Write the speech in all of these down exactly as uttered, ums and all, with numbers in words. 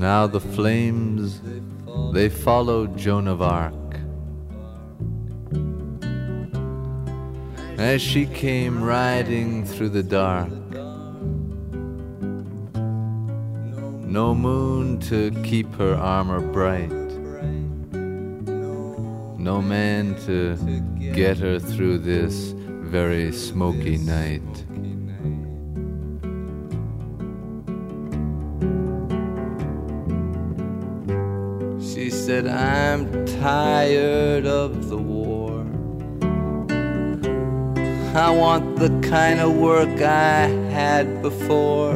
Now the flames, they followed Joan of Arc as she came riding through the dark. No moon to keep her armor bright, no man to get her through this very smoky night. She said, I'm tired of the war. I want the kind of work I had before,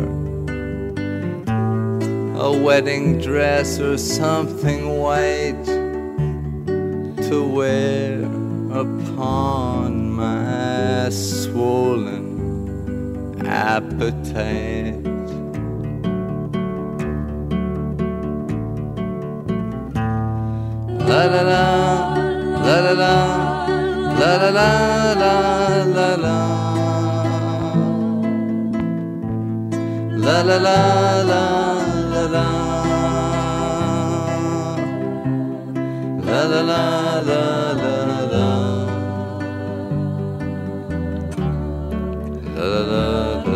a wedding dress or something white to wear upon my swollen appetite. La la la, la la la, la la la, la la la, la la la, la la la, la la la, la la la, la la la.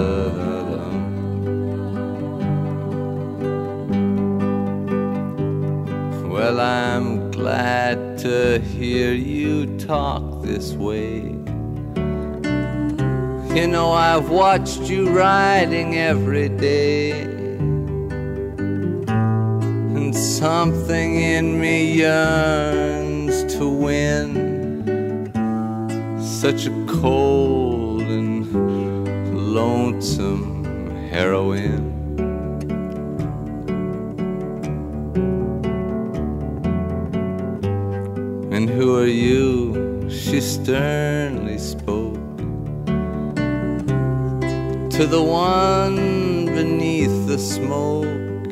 Well, I'm glad to hear you talk this way. You know, I've watched you riding every day, and something in me yearns to win such a cold and lonesome heroine. And who are you? She sternly spoke to the one beneath the smoke.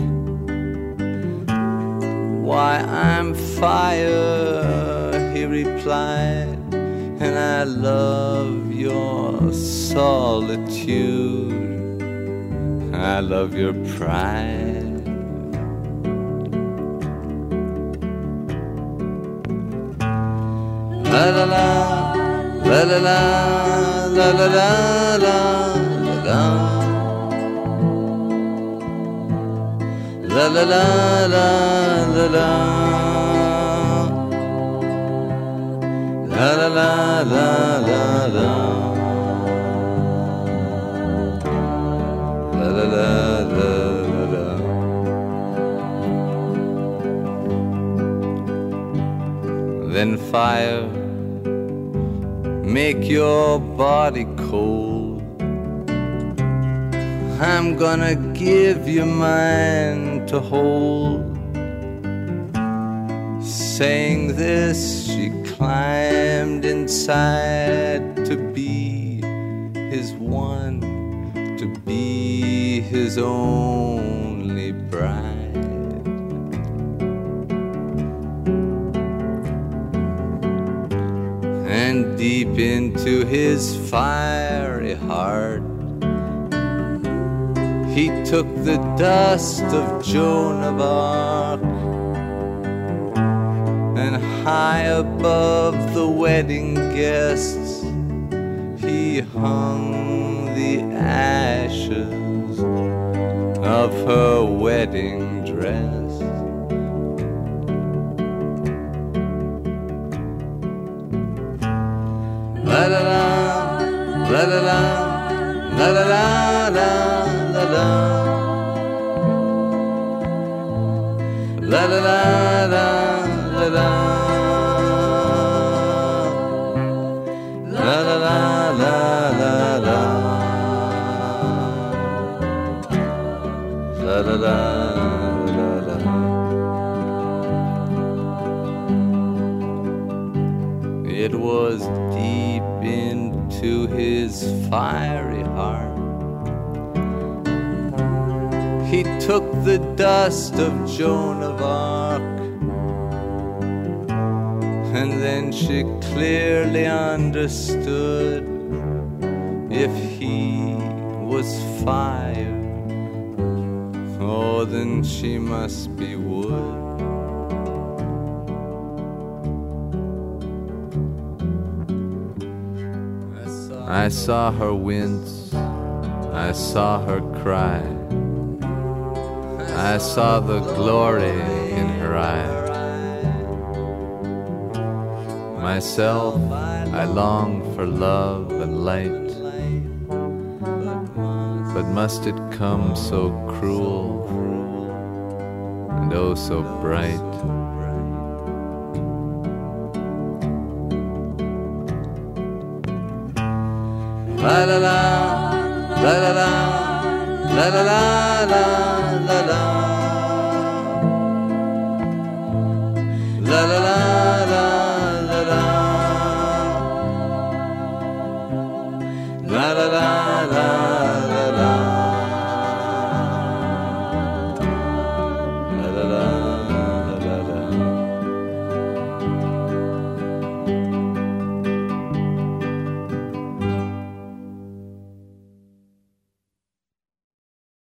Why, I'm fire, he replied, and I love your solitude. I love your pride. La la la, la la la, la la la, la la la, la la la, la la la, la la la, la la la, la la la, la la. Then fire, make your body cold. I'm gonna give you mine to hold. Saying this, she climbed inside to be his one, to be his only bride. And deep into his fiery heart, he took the dust of Joan of Arc, and high above the wedding guests, he hung the ashes of her wedding dress. La la la, la la la, la la la, la la la, la la la, la la la, la la la, la la la, la la la. It was deep into his fiery heart. He took the dust of Joan of Arc, and then she clearly understood if he was fire Oh, then she must be wood. I saw her wince, I saw her cry, I saw the glory in her eye. Myself, I long for love and light, but must it come so cruel and oh so bright? La la la, la la la, la la la, la la la, la la la, la la la, la la la.